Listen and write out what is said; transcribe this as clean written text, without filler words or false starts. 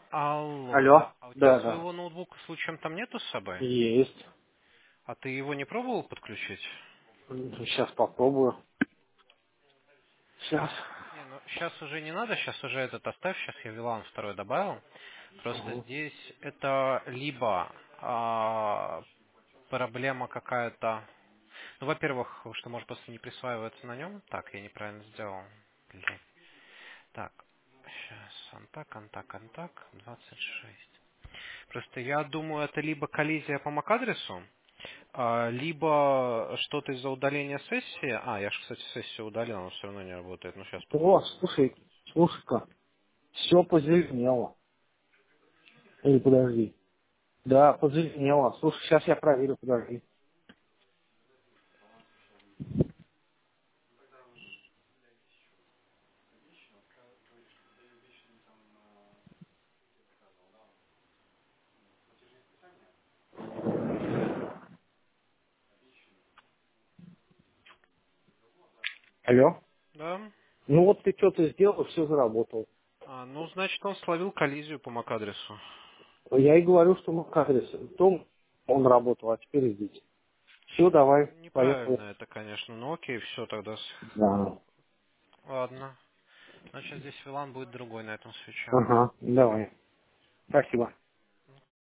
Алло, Алло? а у тебя Да, да. своего ноутбука случаем там нету с собой? Есть. А ты его не пробовал подключить? Сейчас попробую. Сейчас. Не, ну сейчас уже не надо, сейчас уже этот оставь, сейчас я VLAN второй добавил. Просто Угу. здесь это либо проблема какая-то. Ну, во-первых, что может просто не присваиваться на нем. Так, я неправильно сделал. Блин. Так, сейчас, антак, 26. Просто я думаю, это либо коллизия по MAC-адресу, либо что-то из-за удаления сессии. Я же, кстати, сессию удалил, она все равно не работает. Ну, сейчас О, посмотрим. слушай-ка. Все позеленело. Или подожди. Да, позеленело. Слушай, сейчас я проверю, подожди. Алло? Да? Ну вот ты что-то сделал, все заработало. Ну, значит, он словил коллизию по MAC-адресу. Я и говорю, что мы адрес. Том, он работал, а теперь здесь. Все, давай, Неправильно поехали. это, конечно. Ну, окей, все тогда. Да. Ладно. Значит, здесь VLAN будет другой на этом свече. Ага, давай. Спасибо.